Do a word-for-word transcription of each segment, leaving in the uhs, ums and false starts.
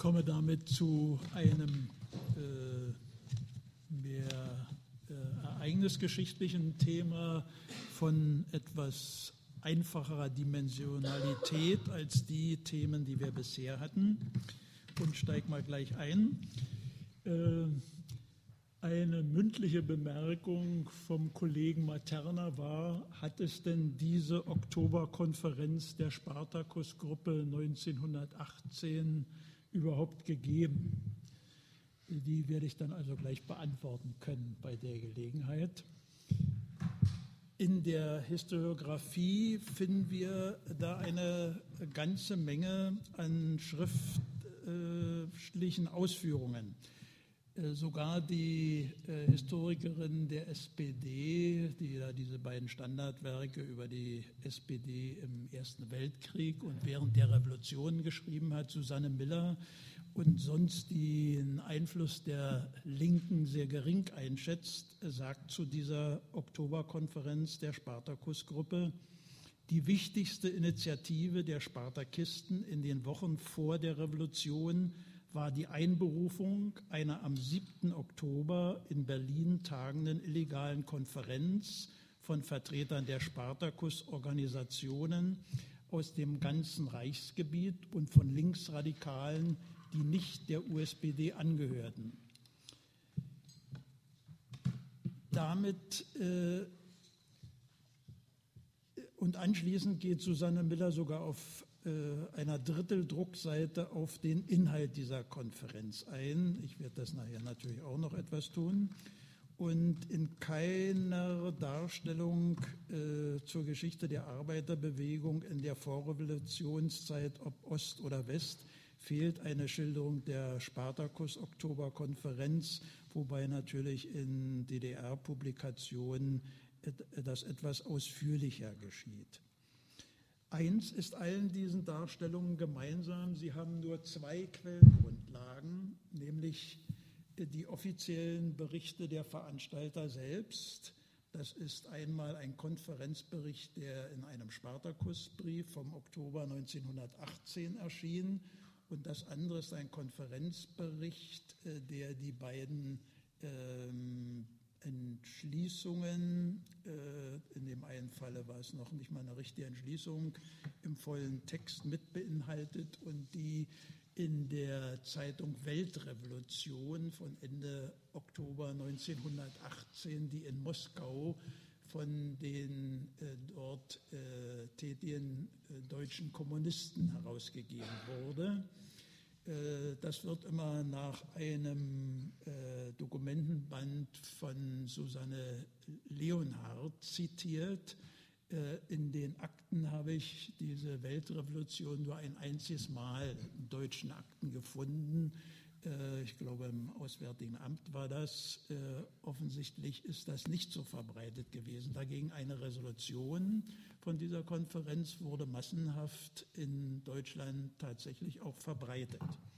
komme damit zu einem äh, mehr äh, ereignisgeschichtlichen Thema von etwas einfacherer Dimensionalität als die Themen, die wir bisher hatten, und steige mal gleich ein. Äh, Eine mündliche Bemerkung vom Kollegen Materna war: Hat es denn diese Oktoberkonferenz der Spartakusgruppe neunzehnhundertachtzehn überhaupt gegeben? Die werde ich dann also gleich beantworten können bei der Gelegenheit. In der Historiographie finden wir da eine ganze Menge an schriftlichen Ausführungen. Sogar die äh, Historikerin der S P D, die da diese beiden Standardwerke über die S P D im Ersten Weltkrieg und während der Revolution geschrieben hat, Susanne Miller, und sonst den Einfluss der Linken sehr gering einschätzt, sagt zu dieser Oktoberkonferenz der Spartakusgruppe: Die wichtigste Initiative der Spartakisten in den Wochen vor der Revolution war die Einberufung einer am siebten Oktober in Berlin tagenden illegalen Konferenz von Vertretern der Spartakus-Organisationen aus dem ganzen Reichsgebiet und von Linksradikalen, die nicht der U S P D angehörten. Damit äh, und anschließend geht Susanne Miller sogar auf einer Dritteldruckseite auf den Inhalt dieser Konferenz ein. Ich werde das nachher natürlich auch noch etwas tun. Und in keiner Darstellung äh, zur Geschichte der Arbeiterbewegung in der Vorrevolutionszeit, ob Ost oder West, fehlt eine Schilderung der Spartakus-Oktoberkonferenz, wobei natürlich in D D R-Publikationen das etwas ausführlicher geschieht. Eins ist allen diesen Darstellungen gemeinsam: Sie haben nur zwei Quellengrundlagen, nämlich die offiziellen Berichte der Veranstalter selbst. Das ist einmal ein Konferenzbericht, der in einem Spartakusbrief vom Oktober neunzehnhundertachtzehn erschien, und das andere ist ein Konferenzbericht, der die beiden ähm, Entschließungen, äh, in dem einen Falle war es noch nicht mal eine richtige Entschließung, im vollen Text mit beinhaltet und die in der Zeitung Weltrevolution von Ende Oktober neunzehnhundertachtzehn, die in Moskau von den äh, dort äh, tätigen äh, deutschen Kommunisten herausgegeben wurde. Das wird immer nach einem äh, Dokumentenband von Susanne Leonhardt zitiert. Äh, in den Akten habe ich diese Weltrevolution nur ein einziges Mal in deutschen Akten gefunden. Äh, ich glaube, im Auswärtigen Amt war das. Äh, offensichtlich ist das nicht so verbreitet gewesen. Dagegen eine Resolution von dieser Konferenz wurde massenhaft in Deutschland tatsächlich auch verbreitet.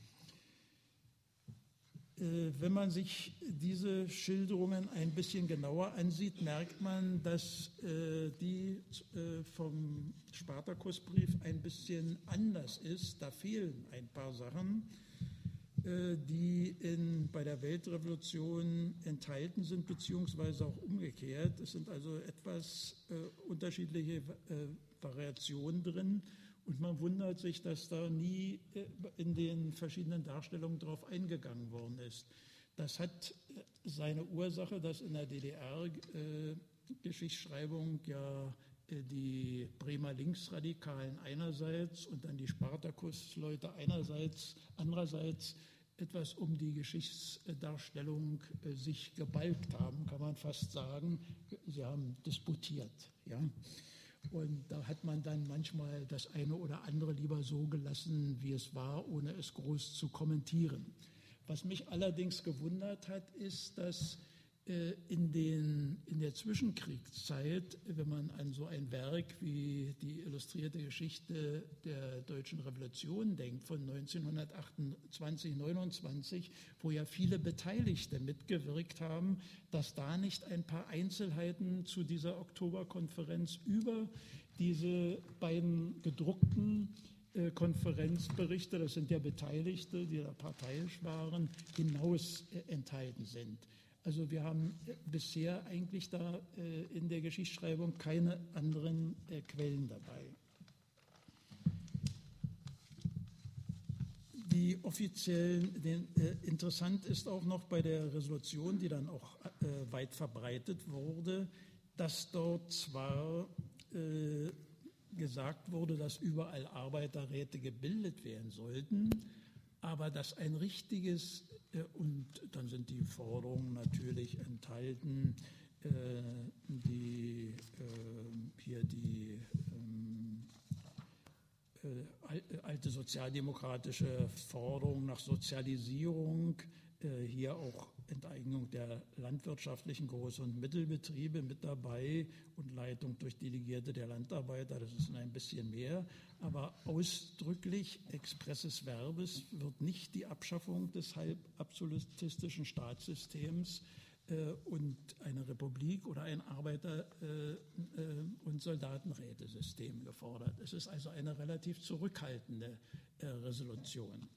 Wenn man sich diese Schilderungen ein bisschen genauer ansieht, merkt man, dass die vom Spartakusbrief ein bisschen anders ist. Da fehlen ein paar Sachen, die in, bei der Weltrevolution enthalten sind, beziehungsweise auch umgekehrt. Es sind also etwas äh, unterschiedliche äh, Variationen drin, und man wundert sich, dass da nie äh, in den verschiedenen Darstellungen darauf eingegangen worden ist. Das hat seine Ursache, dass in der D D R-Geschichtsschreibung äh, ja äh, die Bremer Linksradikalen einerseits und dann die Spartakusleute einerseits, andererseits etwas um die Geschichtsdarstellung äh, sich gebalgt haben, kann man fast sagen. Sie haben disputiert. Ja? Und da hat man dann manchmal das eine oder andere lieber so gelassen, wie es war, ohne es groß zu kommentieren. Was mich allerdings gewundert hat, ist, dass in, den, in der Zwischenkriegszeit, wenn man an so ein Werk wie die Illustrierte Geschichte der Deutschen Revolution denkt, von neunzehnhundertachtundzwanzig, neunundzwanzig, wo ja viele Beteiligte mitgewirkt haben, dass da nicht ein paar Einzelheiten zu dieser Oktoberkonferenz über diese beiden gedruckten Konferenzberichte, das sind ja Beteiligte, die da parteiisch waren, hinaus enthalten sind. Also wir haben bisher eigentlich da in der Geschichtsschreibung keine anderen Quellen dabei. Die offiziellen, den, äh, interessant ist auch noch bei der Resolution, die dann auch äh, weit verbreitet wurde, dass dort zwar äh, gesagt wurde, dass überall Arbeiterräte gebildet werden sollten, aber dass ein richtiges, äh, und dann sind die Forderungen natürlich enthalten, äh, die äh, hier die alte sozialdemokratische Forderung nach Sozialisierung, hier auch Enteignung der landwirtschaftlichen Groß- und Mittelbetriebe mit dabei und Leitung durch Delegierte der Landarbeiter, das ist ein bisschen mehr, aber ausdrücklich expresses Verbes wird nicht die Abschaffung des halb absolutistischen Staatssystems und eine Republik oder ein Arbeiter- und Soldatenrätesystem gefordert. Es ist also eine relativ zurückhaltende Resolution.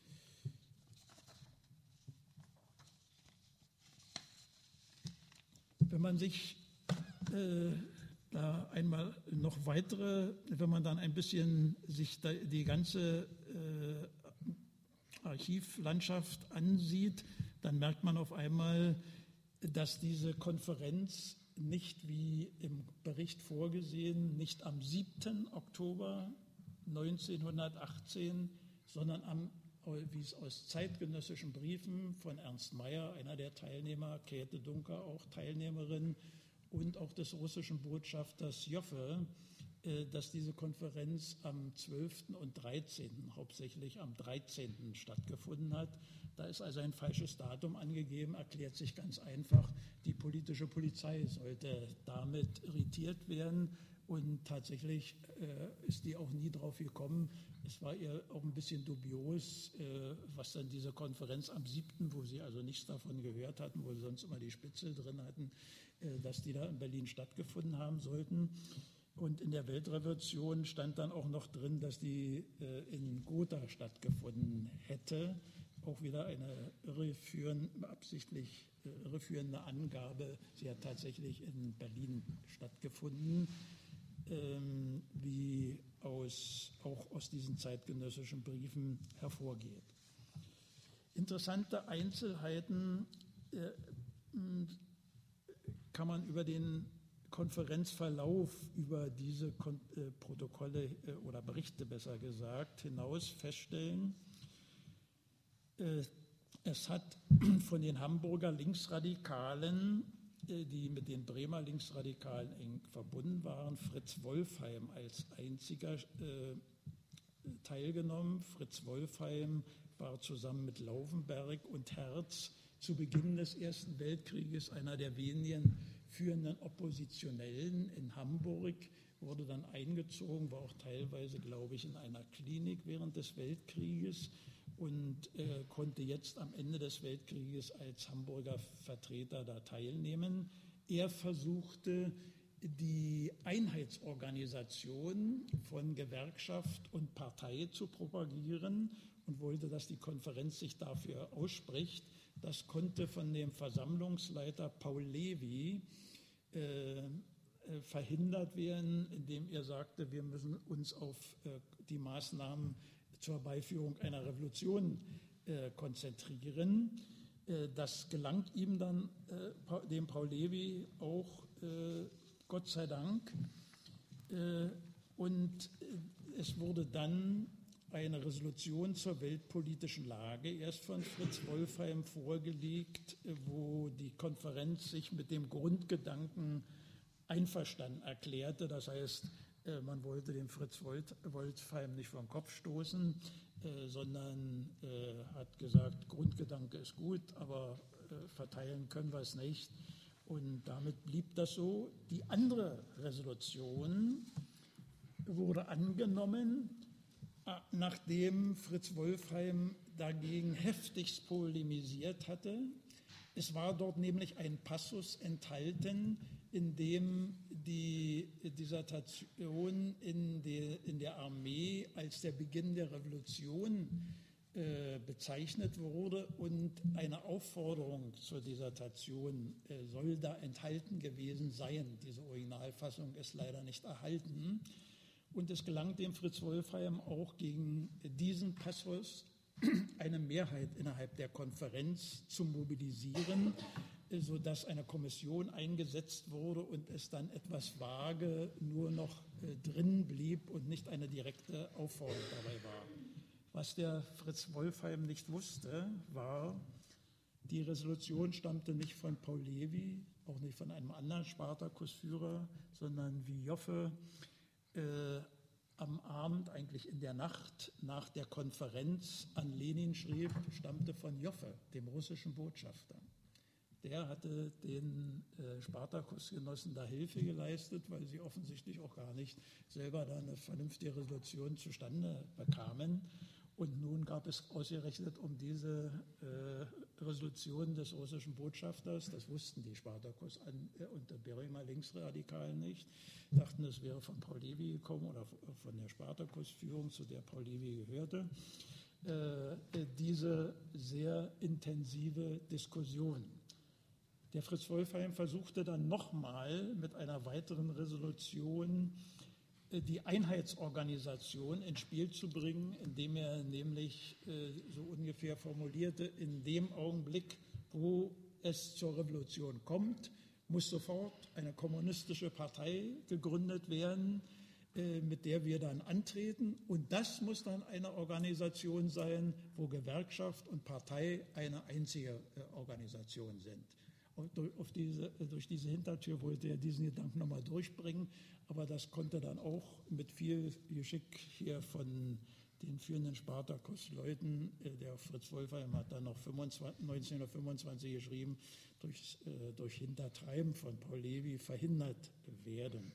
Wenn man sich äh, da einmal noch weitere, wenn man dann ein bisschen sich die ganze äh, Archivlandschaft ansieht, dann merkt man auf einmal, dass diese Konferenz nicht wie im Bericht vorgesehen, nicht am siebten Oktober neunzehnhundertachtzehn, sondern am, wie es aus zeitgenössischen Briefen von Ernst Mayr, einer der Teilnehmer, Käthe Duncker, auch Teilnehmerin, und auch des russischen Botschafters Joffe, dass diese Konferenz am zwölften und dreizehnten, hauptsächlich am dreizehnten stattgefunden hat. Da ist also ein falsches Datum angegeben, erklärt sich ganz einfach, die politische Polizei sollte damit irritiert werden und tatsächlich äh, ist die auch nie drauf gekommen. Es war ihr auch ein bisschen dubios, äh, was dann diese Konferenz am siebten, wo sie also nichts davon gehört hatten, wo sie sonst immer die Spitzel drin hatten, äh, dass die da in Berlin stattgefunden haben sollten. Und in der Weltrevolution stand dann auch noch drin, dass die äh, in Gotha stattgefunden hätte. Auch wieder eine irreführende, absichtlich äh, irreführende Angabe. Sie hat tatsächlich in Berlin stattgefunden, ähm, wie aus, auch aus diesen zeitgenössischen Briefen hervorgeht. Interessante Einzelheiten äh, kann man über den Konferenzverlauf, über diese Kon- äh, Protokolle äh, oder Berichte besser gesagt, hinaus feststellen. Äh, es hat von den Hamburger Linksradikalen, äh, die mit den Bremer Linksradikalen eng verbunden waren, Fritz Wolfheim als einziger äh, teilgenommen. Fritz Wolfheim war zusammen mit Laufenberg und Herz zu Beginn des Ersten Weltkrieges einer der wenigen führenden Oppositionellen in Hamburg, wurde dann eingezogen, war auch teilweise, glaube ich, in einer Klinik während des Weltkrieges und äh, konnte jetzt am Ende des Weltkrieges als Hamburger Vertreter da teilnehmen. Er versuchte, die Einheitsorganisation von Gewerkschaft und Partei zu propagieren und wollte, dass die Konferenz sich dafür ausspricht. Das konnte von dem Versammlungsleiter Paul Levi äh, verhindert werden, indem er sagte, wir müssen uns auf äh, die Maßnahmen zur Herbeiführung einer Revolution äh, konzentrieren. Äh, das gelang ihm dann, äh, dem Paul Levi, auch äh, Gott sei Dank. Äh, und äh, es wurde dann eine Resolution zur weltpolitischen Lage erst von Fritz Wolfheim vorgelegt, wo die Konferenz sich mit dem Grundgedanken einverstanden erklärte. Das heißt, man wollte den Fritz Wolfheim nicht vom Kopf stoßen, sondern hat gesagt, Grundgedanke ist gut, aber verteilen können wir es nicht. Und damit blieb das so. Die andere Resolution wurde angenommen, nachdem Fritz Wolfheim dagegen heftigst polemisiert hatte. Es war dort nämlich ein Passus enthalten, in dem die Dissertation in, die, in der Armee als der Beginn der Revolution äh, bezeichnet wurde und eine Aufforderung zur Dissertation äh, soll da enthalten gewesen sein. Diese Originalfassung ist leider nicht erhalten. Und es gelang dem Fritz Wolfheim auch gegen diesen Passus eine Mehrheit innerhalb der Konferenz zu mobilisieren, sodass eine Kommission eingesetzt wurde und es dann etwas vage nur noch äh, drin blieb und nicht eine direkte Aufforderung dabei war. Was der Fritz Wolfheim nicht wusste, war, die Resolution stammte nicht von Paul Levi, auch nicht von einem anderen Spartakusführer, sondern wie Joffe äh, am Abend, eigentlich in der Nacht nach der Konferenz an Lenin schrieb, stammte von Joffe, dem russischen Botschafter. Der hatte den äh, Spartakusgenossen da Hilfe geleistet, weil sie offensichtlich auch gar nicht selber da eine vernünftige Resolution zustande bekamen. Und nun gab es ausgerechnet um diese äh, Resolution des russischen Botschafters, das wussten die Spartakus an, äh, und der Bremer Linksradikalen nicht, dachten, es wäre von Paul Levi gekommen oder von der Spartakusführung, zu der Paul Levi gehörte, äh, diese sehr intensive Diskussion. Der Fritz Wolfheim versuchte dann nochmal mit einer weiteren Resolution die Einheitsorganisation ins Spiel zu bringen, indem er nämlich so ungefähr formulierte, in dem Augenblick, wo es zur Revolution kommt, muss sofort eine kommunistische Partei gegründet werden, mit der wir dann antreten. Und das muss dann eine Organisation sein, wo Gewerkschaft und Partei eine einzige Organisation sind. Auf diese, durch diese Hintertür wollte er diesen Gedanken nochmal durchbringen, aber das konnte dann auch mit viel Geschick hier von den führenden Spartakus-Leuten, der Fritz Wolfheim hat dann noch neunzehnhundertfünfundzwanzig geschrieben, durch, durch Hintertreiben von Paul Levi verhindert werden.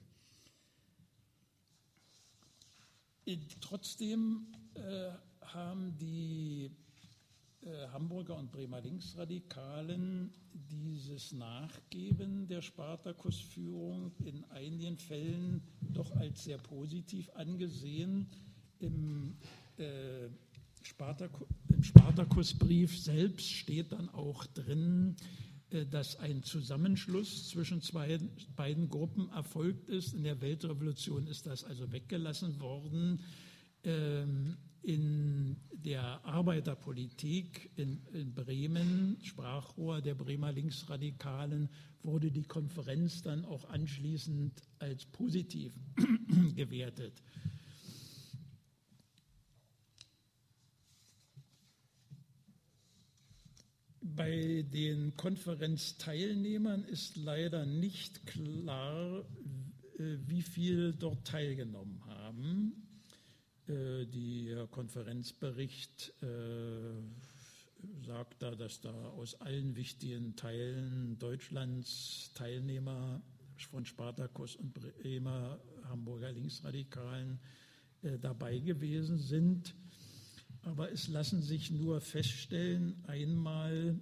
Trotzdem äh, haben die äh, Hamburger und Bremer Linksradikalen dieses Nachgeben der Spartakusführung in einigen Fällen doch als sehr positiv angesehen. Im, äh, Spartakus, im Spartakusbrief selbst steht dann auch drin, äh, dass ein Zusammenschluss zwischen zwei, beiden Gruppen erfolgt ist. In der Weltrevolution ist das also weggelassen worden. Ähm, in der Arbeiterpolitik in, in Bremen, Sprachrohr der Bremer Linksradikalen, wurde die Konferenz dann auch anschließend als positiv gewertet. Bei den Konferenzteilnehmern ist leider nicht klar, wie viel dort teilgenommen haben. Der Konferenzbericht sagt da, dass da aus allen wichtigen Teilen Deutschlands Teilnehmer von Spartakus und Bremer Hamburger Linksradikalen dabei gewesen sind. Aber es lassen sich nur feststellen, einmal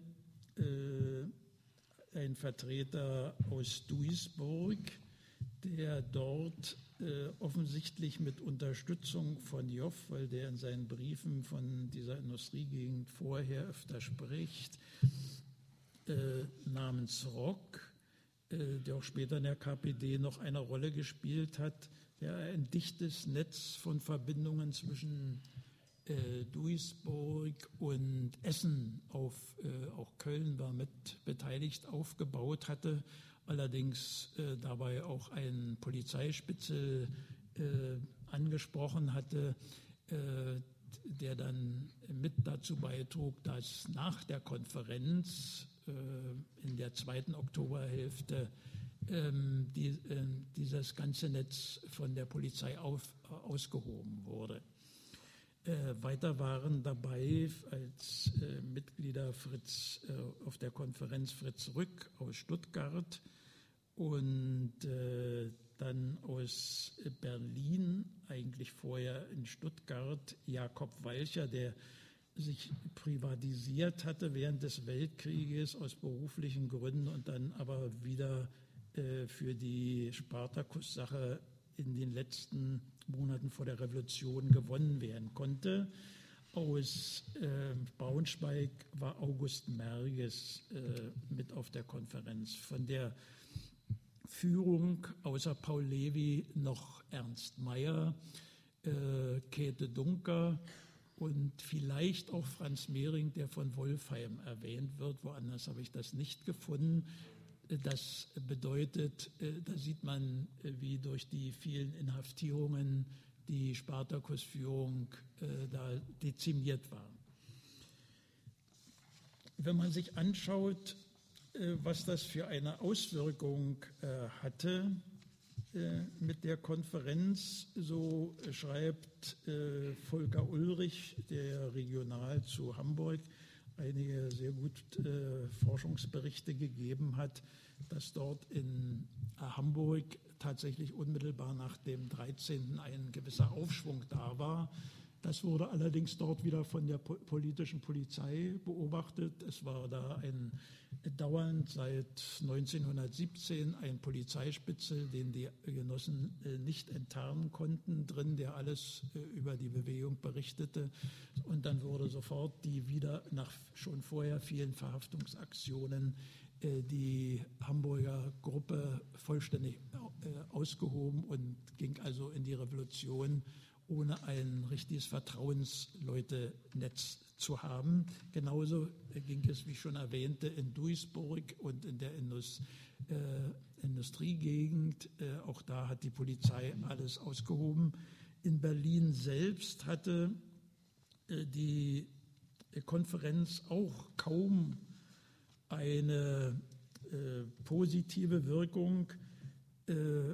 äh, ein Vertreter aus Duisburg, der dort äh, offensichtlich mit Unterstützung von Joff, weil der in seinen Briefen von dieser Industriegegend vorher öfter spricht, äh, namens Rock, äh, der auch später in der K P D noch eine Rolle gespielt hat, der ein dichtes Netz von Verbindungen zwischen äh, Duisburg und Essen, auf, äh, auch Köln war mit beteiligt, aufgebaut hatte, allerdings äh, dabei auch einen Polizeispitzel äh, angesprochen hatte, äh, der dann mit dazu beitrug, dass nach der Konferenz äh, in der zweiten Oktoberhälfte ähm, die, äh, dieses ganze Netz von der Polizei auf, ausgehoben wurde. Äh, weiter waren dabei als äh, Mitglieder Fritz äh, auf der Konferenz Fritz Rück aus Stuttgart und äh, dann aus Berlin, eigentlich vorher in Stuttgart, Jakob Walcher, der sich privatisiert hatte während des Weltkrieges aus beruflichen Gründen und dann aber wieder äh, für die Spartakus-Sache in den letzten Monaten vor der Revolution gewonnen werden konnte. Aus äh, Braunschweig war August Merges äh, mit auf der Konferenz. Von der Führung außer Paul Levi noch Ernst Mayr, äh, Käthe Duncker und vielleicht auch Franz Mehring, der von Wolfheim erwähnt wird. Woanders habe ich das nicht gefunden. Das bedeutet, da sieht man, wie durch die vielen Inhaftierungen die Spartakus-Führung da dezimiert war. Wenn man sich anschaut, was das für eine Auswirkung hatte mit der Konferenz, so schreibt Volker Ulrich, der regional zu Hamburg einige sehr gute Forschungsberichte gegeben hat, dass dort in Hamburg tatsächlich unmittelbar nach dem dreizehnten ein gewisser Aufschwung da war. Das wurde allerdings dort wieder von der politischen Polizei beobachtet. Es war da ein dauernd seit neunzehnhundertsiebzehn ein Polizeispitzel, den die Genossen nicht enttarnen konnten, drin, der alles über die Bewegung berichtete. Und dann wurde sofort die wieder nach schon vorher vielen Verhaftungsaktionen die Hamburger Gruppe vollständig ausgehoben und ging also in die Revolution, ohne ein richtiges Vertrauensleutenetz zu haben. Genauso ging es, wie ich schon erwähnte, in Duisburg und in der Indus, äh, Industriegegend. Äh, auch da hat die Polizei alles ausgehoben. In Berlin selbst hatte äh, die Konferenz auch kaum eine äh, positive Wirkung. Äh,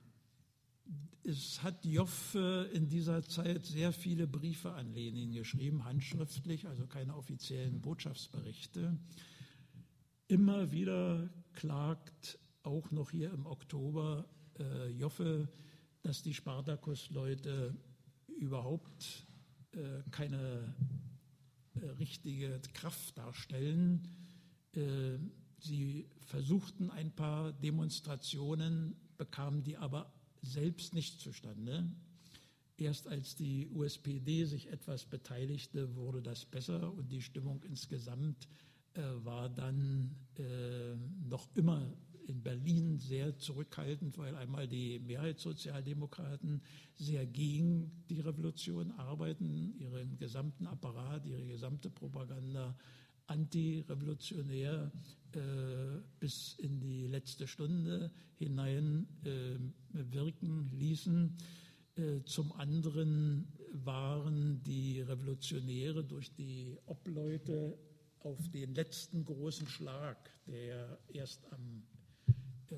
Es hat Joffe in dieser Zeit sehr viele Briefe an Lenin geschrieben, handschriftlich, also keine offiziellen Botschaftsberichte. Immer wieder klagt auch noch hier im Oktober äh, Joffe, dass die Spartakus-Leute überhaupt äh, keine äh, richtige Kraft darstellen. Äh, sie versuchten ein paar Demonstrationen, bekamen die aber selbst nicht zustande. Erst als die U S P D sich etwas beteiligte, wurde das besser und die Stimmung insgesamt äh, war dann äh, noch immer in Berlin sehr zurückhaltend, weil einmal die Mehrheitssozialdemokraten sehr gegen die Revolution arbeiten, ihren gesamten Apparat, ihre gesamte Propaganda antirevolutionär äh, bis in die letzte Stunde hinein äh, wirken ließen. Äh, zum anderen waren die Revolutionäre durch die Obleute auf den letzten großen Schlag, der erst am äh,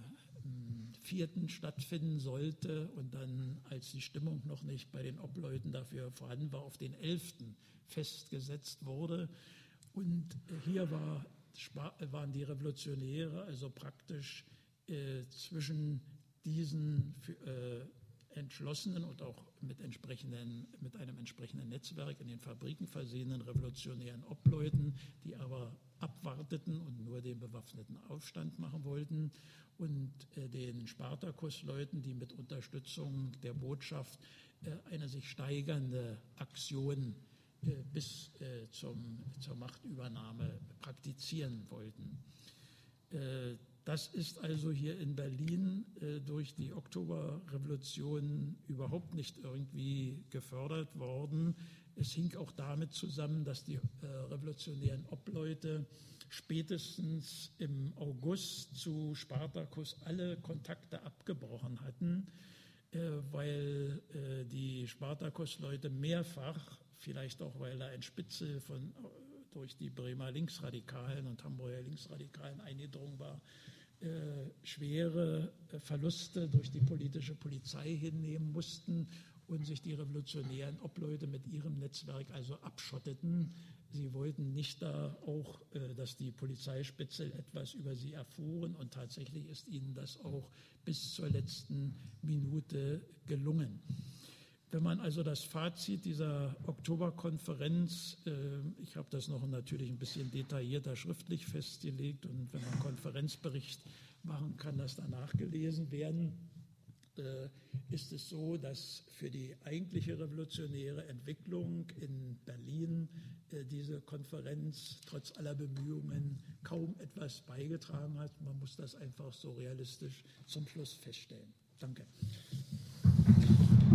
vierten stattfinden sollte und dann, als die Stimmung noch nicht bei den Obleuten dafür vorhanden war, auf den elften festgesetzt wurde. Und hier war, waren die Revolutionäre also praktisch äh, zwischen diesen äh, entschlossenen und auch mit, entsprechenden, mit einem entsprechenden Netzwerk in den Fabriken versehenen revolutionären Obleuten, die aber abwarteten und nur den bewaffneten Aufstand machen wollten, und äh, den Spartakus-Leuten, die mit Unterstützung der Botschaft äh, eine sich steigernde Aktion bis äh, zum, zur Machtübernahme praktizieren wollten. Äh, das ist also hier in Berlin äh, durch die Oktoberrevolution überhaupt nicht irgendwie gefördert worden. Es hing auch damit zusammen, dass die äh, revolutionären Obleute spätestens im August zu Spartakus alle Kontakte abgebrochen hatten, äh, weil äh, die Spartakus-Leute mehrfach, vielleicht auch, weil da ein Spitzel von, durch die Bremer Linksradikalen und Hamburger Linksradikalen eingedrungen war, äh, schwere Verluste durch die politische Polizei hinnehmen mussten und sich die revolutionären Obleute mit ihrem Netzwerk also abschotteten. Sie wollten nicht da auch, äh, dass die Polizeispitzel etwas über sie erfuhren, und tatsächlich ist ihnen das auch bis zur letzten Minute gelungen. Wenn man also das Fazit dieser Oktoberkonferenz, äh, ich habe das noch natürlich ein bisschen detaillierter schriftlich festgelegt und wenn man Konferenzbericht machen, kann das danach gelesen werden, äh, ist es so, dass für die eigentliche revolutionäre Entwicklung in Berlin äh, diese Konferenz trotz aller Bemühungen kaum etwas beigetragen hat. Man muss das einfach so realistisch zum Schluss feststellen. Danke.